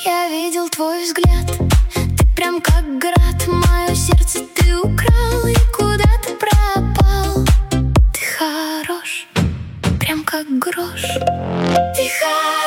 Я видел твой взгляд, ты прям как град. Мое сердце ты украл, и куда ты пропал? Ты хорош, прям как грош. Ты хорош.